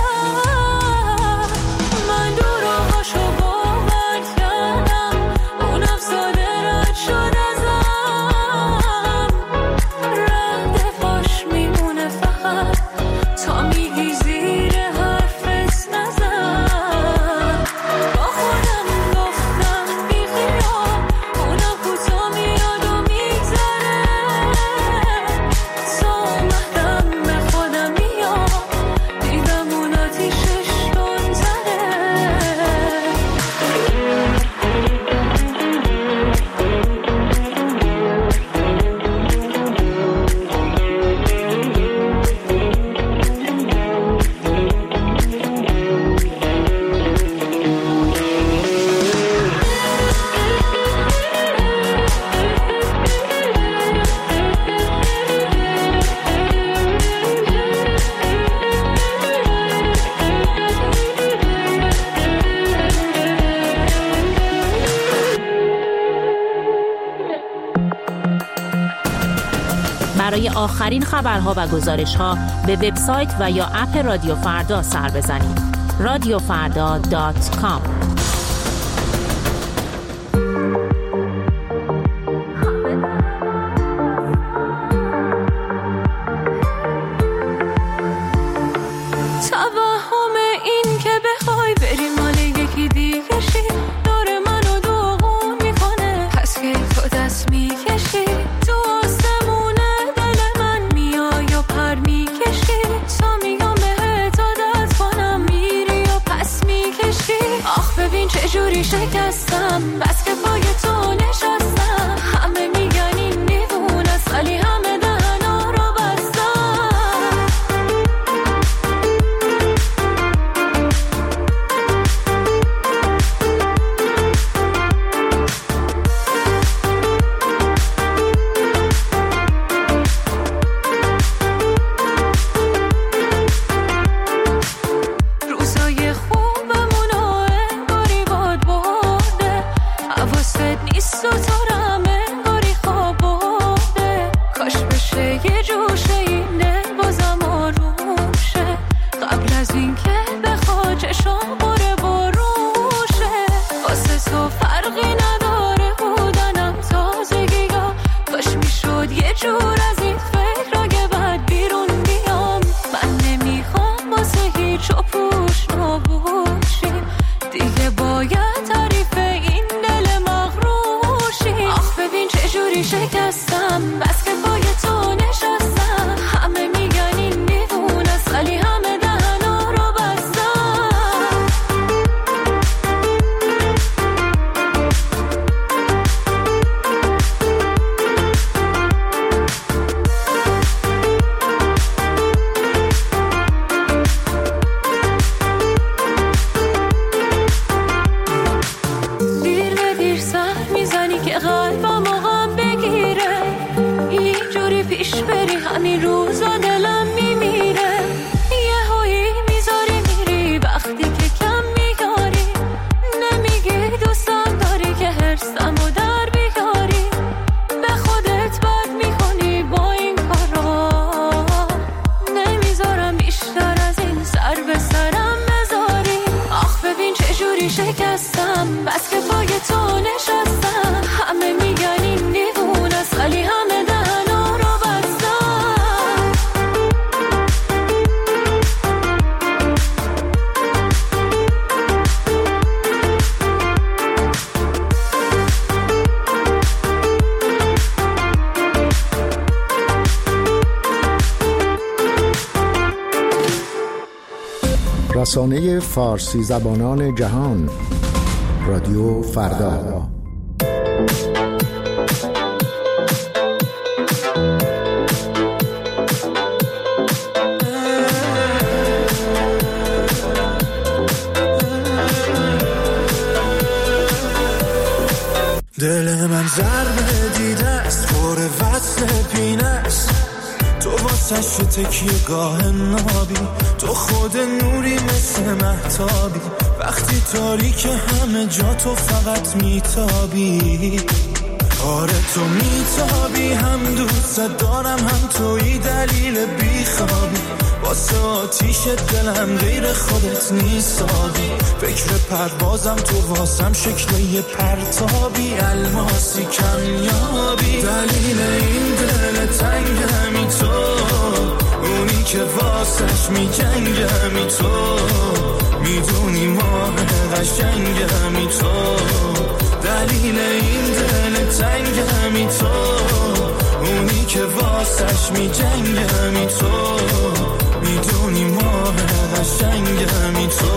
من دور آقاشو باور کردم، اون افزاده رد شد ازم، ردفاش میمونه فقط تا میگی زیر حرفت نزن. با خودم گفتم بی خیال، اونم کوتا میاد و میگذره، تا اومدم به خودم میاد، دیدم اون آتیشش تندتره. برای آخرین خبرها و گزارش‌ها به وبسایت و یا اپ رادیو فردا سر بزنید. رادیو فردا دات کام. توهم این که بخوای بری مال یکی دیگه شی، دور منو دوغون میکنه، پس که تو دست میکشی تو چجوری شکستم، بس که پای تو نشستم. همه میگن این دیوونه است ولی همه دهنا رو بستم. روزای خوبمون رو انگاری باد برده، حواست نیست و تو رو هم انگاری خواب برده. کاش بشه یه جوشه این دل بازم آروم شه، قبل از این که بخواد چشم بره بروشه. واسه تو فرقی نداره بودنم تازگی ها، کاش میشد یه جور از این فکر که بعد بیرون بیام. من نمیخوام واسه هیچ و پوش نباشی، دیگه باید تعریف این دل مغروشی. آخ ببین چجوری شکستم، بس که پای تو نشستم. همه میگن این دیوونه است ولی همه دهنا رو بستم. دیر به دیر سر میزنی که قلبم غم بگیره، اینجوری پیش بری همین روزا دلم میمیره. یه هایی میذاری میری وقتی که کم میگاری، نمیگی دوستم داری که هرسم و در بیاری. به خودت بد میکنی با این کارا، نمیذارم بیشتر از این سر به سرم بذاری. آخ ببین چجوری شکستم، بس که پای تو نشستم. همه میگن این دیوونه است ولی همه دهنا رو بستم. رسانه فارسی زبانان جهان، رادیو فردا. دل من ضربه دیده است، پر وصل پینه است. تو واسه تکیه گاه نابی، تو خود نوری مثل مهتابی. وقتی تاریک همه جا تو فقط میتابی. آره تو میتابی، هم دوست دارم هم توی دلیل بیخوابی. واسه آتیش دلم غیر خودت نیستابی. فکر پروازم تو واسم شکل یه پرتابی، الماسی کمیابی. دلیل این دل تنگمی تو، اونی که واسش میجنگمی تو. میدونی ماه قشنگمی تو، دلیل این دل تنگمی تو. اونی که واسش میجنگمی تو. میدونی ماه قشنگمی تو.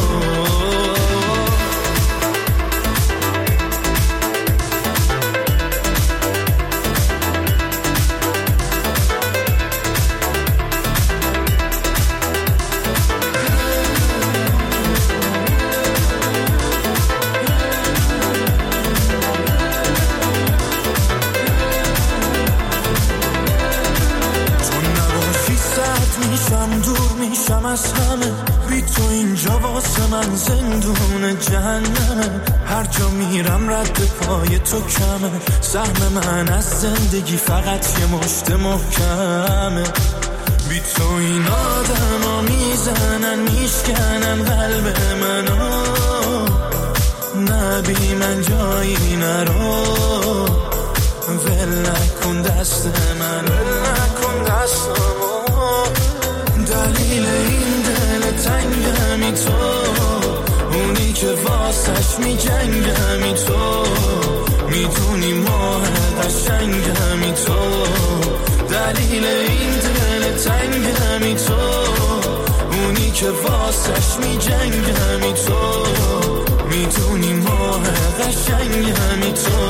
از همه بی تو اینجا واسه من زندون جهنمه. هر جا میرم رد پای تو کمه، سهم من از زندگی فقط یه مشت محکمه. بی تو این آدم ها میزنن میشکنن قلب منو، نه بی من جایی نرو. ول نکن دست من، ول نکن دستمو. دلیل این دل تنگمی تو، اونی که واسش میجنگمی تو. میدونی ماه قشنگمی تو. دلیل این دل تنگمی تو، اونی که واسش میجنگمی تو. میدونی ماه قشنگ همی تو.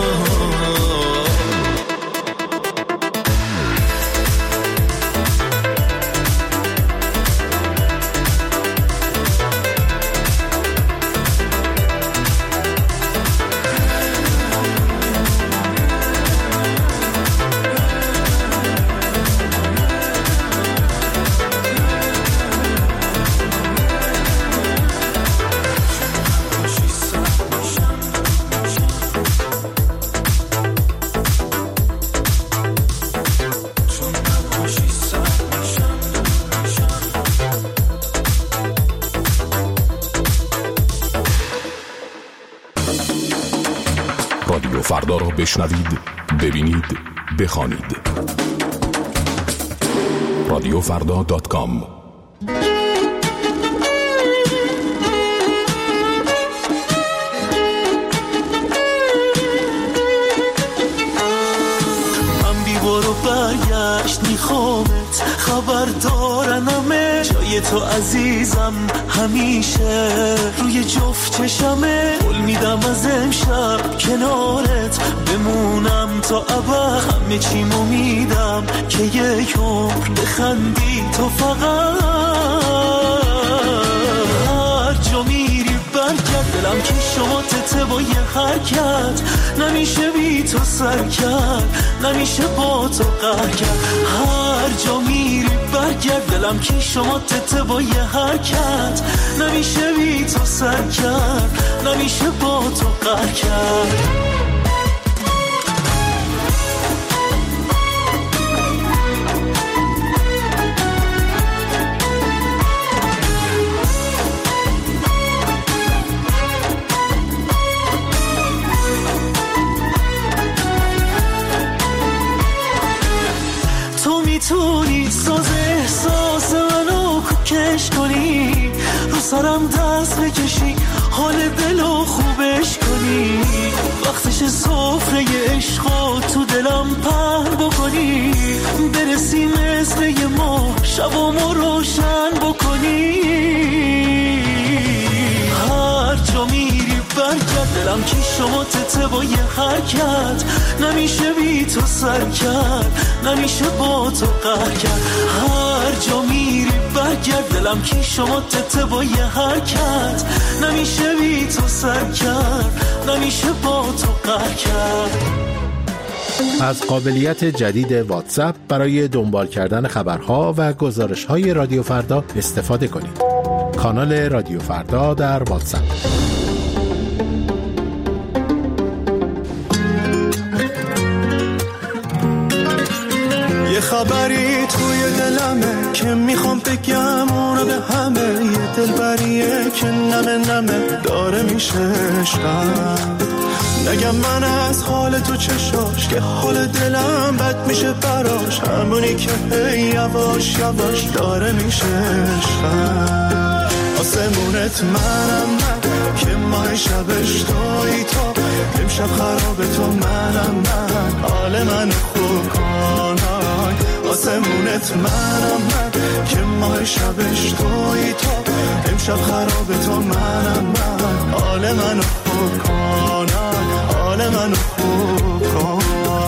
رادیو فردا را بشنوید، ببینید، بخوانید. رادیو فردا دات کام. برو برگشت میخوامت، خبر دارنمه جای تو عزیزم همیشه روی جفت چشمه. قول میدم از امشب کنارت بمونم تا ابد، همه چیمو میدم که یک عمر بخندی تو فقط. هر جا میری برگرد، دلم که شما تته با یه حرکت نمیشه بی تو سر کرد، نمیشه با تو قهر کرد. هر جا میری برگرد، دلم که شما تته با یه حرکت نمیشه بی تو سر کرد، نمیشه با تو قهر کرد. میتونی ساز احساس منو کوکش کنی، رو سرم دست بکشی، حال دلو خوبش کنی، وقتش سفره عشقو تو دلم پهن بکنی، برسی مثل یه ماه شبامو روشن بکنی. هر جا میری برگرد، دلم که شما تته با یه حرکت نمیشه بی تو سر کرد، نمیشه با تو قهر کرد. هر جا میری برگرد، دلم که شما تته با یه حرکت نمیشه بی تو سر کرد، نمیشه با تو قهر کرد. از قابلیت جدید واتساپ برای دنبال کردن خبرها و گزارش‌های رادیو فردا استفاده کنید. کانال رادیو فردا در واتساپ. یه خبری توی دلمه که میخوام بگم اونو به همه، یه دلبریه که نمه نمه داره میشه عشقم. نگم من از حال تو چشاش که حال دلم بد میشه براش، همونی که هی یواش یواش داره میشه عشقم. آسمونت منم من که ماه شبش توی تو، امشب خراب تو منم من، حال من خوب کن. آسمونت منم من که ماه شبش توی تو، امشب خراب تو منم من، حال من خوب کن، حال من خوب کن.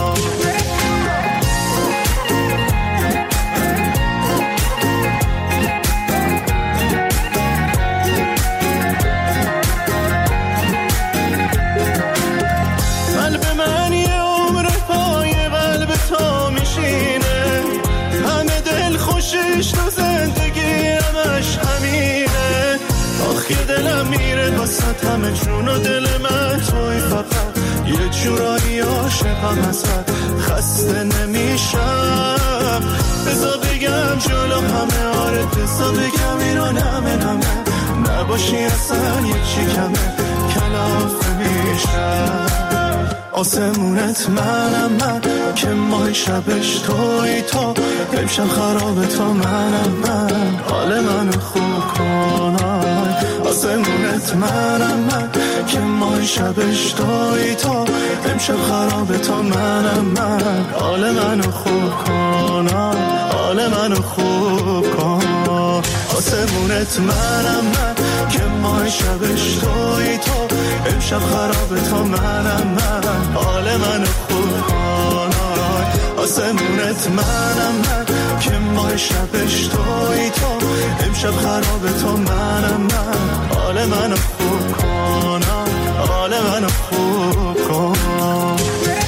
تو زندگی همش همینه، آخ که دلم میره واسه همه جون و دل من توی، فقط یه جورایی عاشقم ازت خسته نمیشم. بذار بگم جلو همه، آره بذار بگم اینو نمه نمه، نباشی اصلا یه چی کمه کلافه میشم. آسمونت منم من که ماه شبش توی تو، امشب خراب تو منم من، حال منو خوب کن. آسمونت منم من که ماه شبش توی تو، امشب خراب تو منم من، حال منو خوب کن، حال منو خوب کن. آسمونت منم من که ماه شبش توی تو، امشب خرابه تا منم من، حال من خوبانای آسمونت منم من، که ماه شبش توی تو. امشب خرابه تا منم من، حال من خوب کنم، حال من خوب کنم.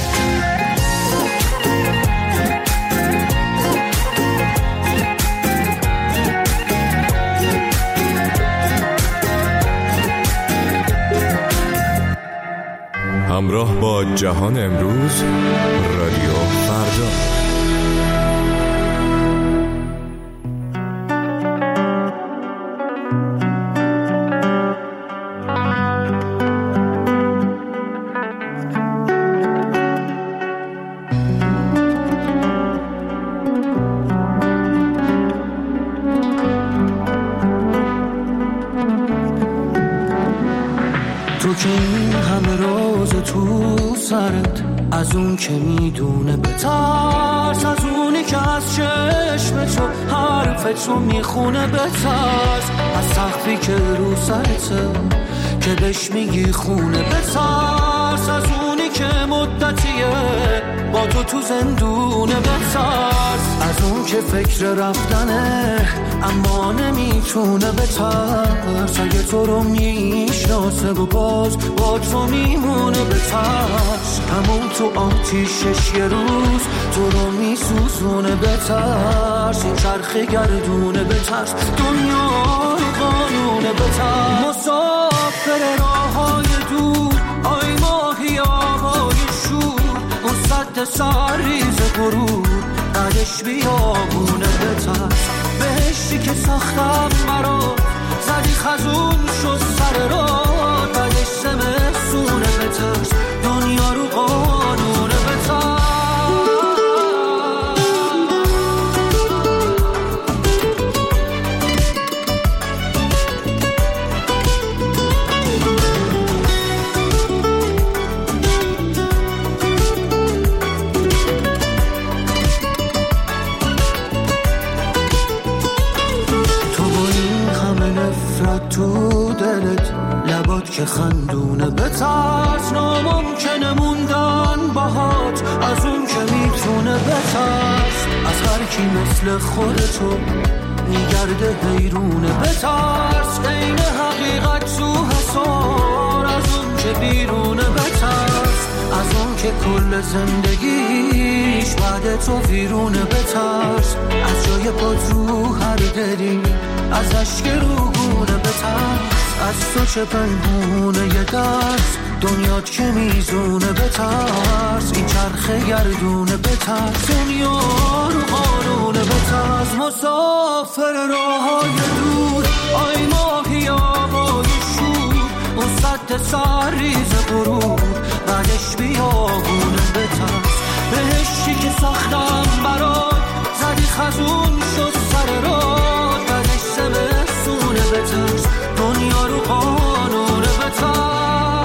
همراه با جهان امروز، رادیو فردا. تو که این همه راز تو سرت، از اون که میدونه بترس، از اونی که از چشم تو حرفتو میخونه بترس، از سقفی که رو سرته که بهش میگی خونه بترس، از اونی که مدتیه با تو تو زندونه بترس، از اون که فکر رفتنه اما نمیتونه بترس، اگه تو رو میشناسه و باز با تو میمونه بترس، همون تو آتیشش یه روز تو رو میسوزونه بترس، این چرخه گردونه بترس، دنیا رو قانونه بترس، مسافر راه های دور آی ماهی آبای شور، اون صد سرریز غرور بعدش بیابونه بترس، بهشتی که ساختم مرا زدی خزون شد سر راه، بعدش زمستونه بترس، دنیا رو قانونه بترس. تو دلت لبات که خندونه بترس، ناممکنه موندن باهات از اون که میتونه بترس، از هر کی مثل خودتو میگرده حیرونه بترس، عین حقیقت تو حسار از اون که بیرونه بترس، از اون که کل زندگیش بعد تو ویرونه بترس، از جای پات رو هر دلی از اشک روگونه بترس، از تو چه پنهونه یه دست دنیات که میزونه بترس، این چرخه گردونه بترس، دنیا رو قانونه بترس، مسافر راه های دور آی ماهی آبای شور، اون صد سرریز غرور بعدش بیابونه بترس، بهشتی که ساختم برات زدی خزون شد سر راه، بعدش زمستونه بترس، دنیا رو قانونه بترس.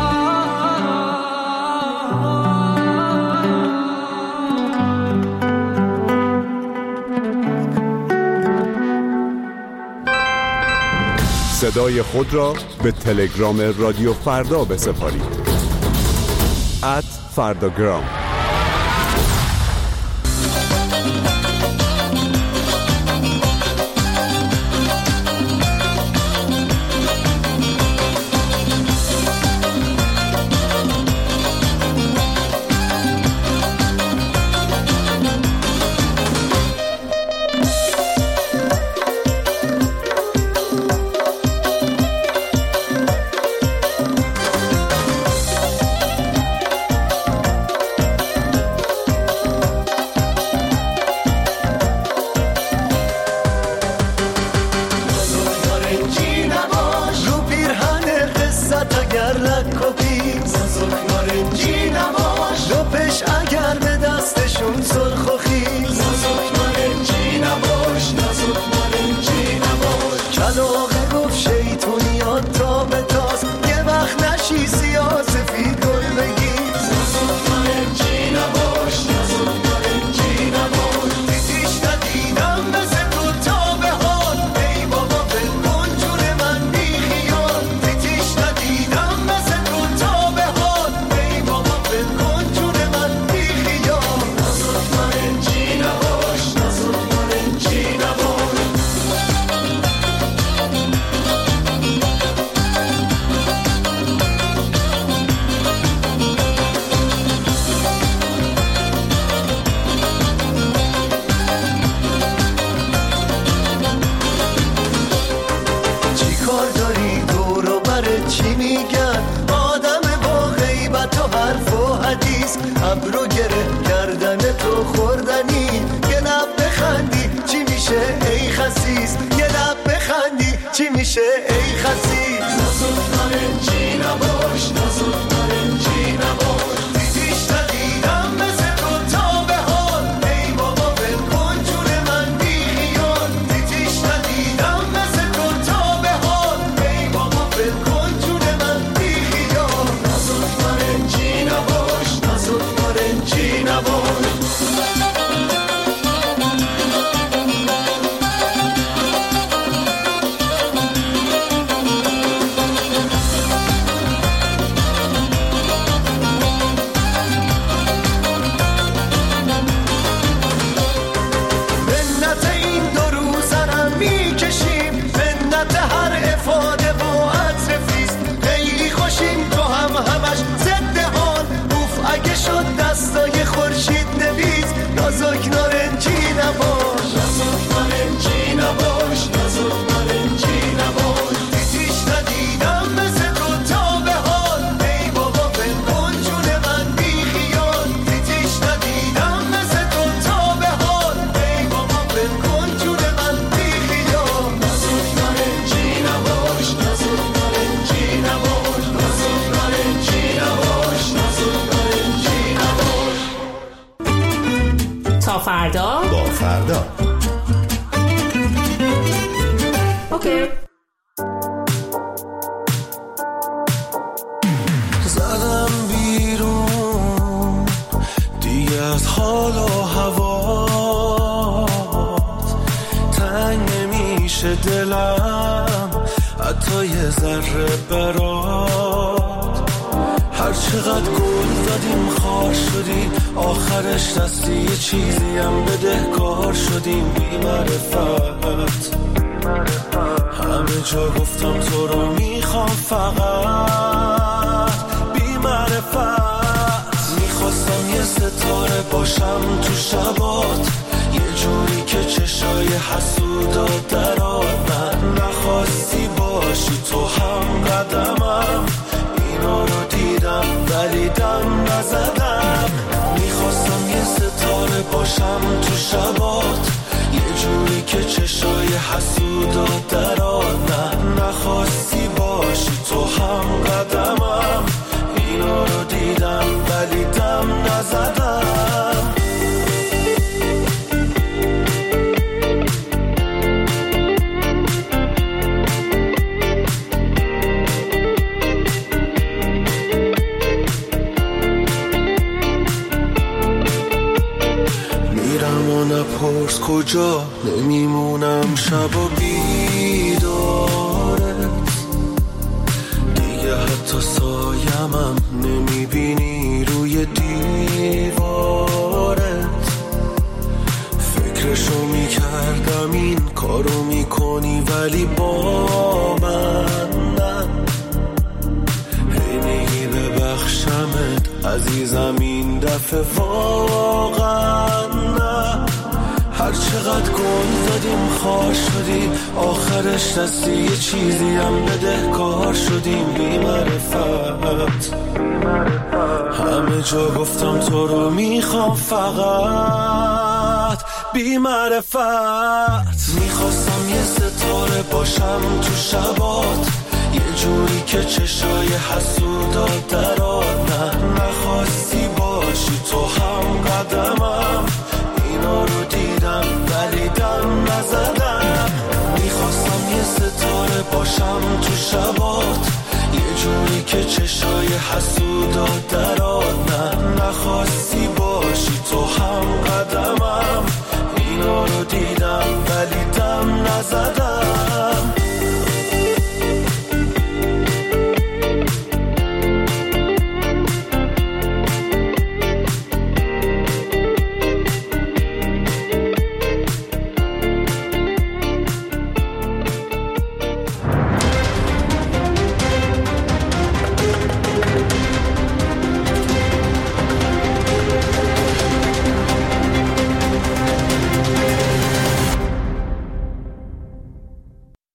صدای خود را به تلگرام رادیو فردا بسپارید. ات فرداگرام. چی میشه ای خسی نازک نارنجی نباش نازک نارنجی نباش دیدیش ندیدم مثل تو تا به حال ای بابا ول کن جون من بی خیال دیدیش ندیدم مثل تو تا به حال ای بابا ول کن جون من بی خیال نازک نارنجی نباش نازک نارنجی نباش دستای خورشید نویس نازک نارنجی نباش نازک نارنجی نباش نازک نارنجی نباش دیدیش ندیدم مثل تو تا به حال ای بابا ول کن جون من بی خیال دیدیش ندیدم مثل تو تا به حال ای بابا ول کن جون من بی خیال نازک نارنجی نباش نازک نارنجی نباش نازک نارنجی نباش نازک تا فردا با فردا اوکی زدم بیرون دیگه از حال و هوا تنگ نمیشه دلم حتی یه ذره برات هر چقدر گل دادیم خار شدی آخرش دستی یه چیزی هم بدهکار شدیم بی معرفت همه جا گفتم تو رو میخوام فقط بی معرفت میخواستم یه ستاره باشم تو شبات یه جوری که چشای حسودا درات من نخواستی باشی تو هم قدمم اینا رو دیدم ولی دم نزدم میخواستم یه ستاره باشم تو شبات یه جوری که چشای حسودا درات نه نخواستی باشی تو هم قدمم اینا رو دیدم ولی دم نزدم نپرس کجا نمیمونم شب و بیدارت دیگه حتی سایمم نمیبینی روی دیوارت فکرشو میکردم این کارو میکنی ولی با من نه هی میگی ببخشمت عزیزم این دفعه واقعا نه هر چقدر گل دادیم خار شدی آخرش دستی یه چیزی هم بدهکار شدیم بی معرفت همه جا گفتم تو رو میخوام فقط بی معرفت میخواستم یه ستاره باشم تو شبات یه جوری که چشای حسودا درات نه نخواستی باشی تو هم قدمم اینا رو دیدم ولی دم نزدم میخواستم یه ستاره باشم تو شبات یه جوری که چشای حسودا درات